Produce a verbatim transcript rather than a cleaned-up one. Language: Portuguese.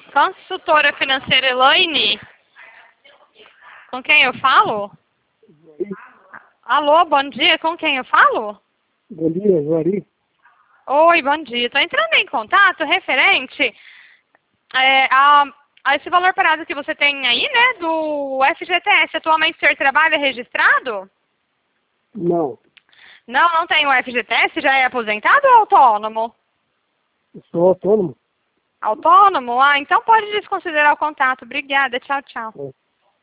Consultora financeira Elaine? Com quem eu falo? Alô, bom dia, com quem eu falo? Bom dia, Juari. Oi, bom dia. Estou entrando em contato referente é, a, a esse valor parado que você tem aí, né, do F G T S. Atualmente o senhor trabalha registrado? Não, Não, não tem o F G T S, já é aposentado ou autônomo? eu sou autônomo. Autônomo? Ah, então pode desconsiderar o contato. Obrigada, tchau, tchau. É.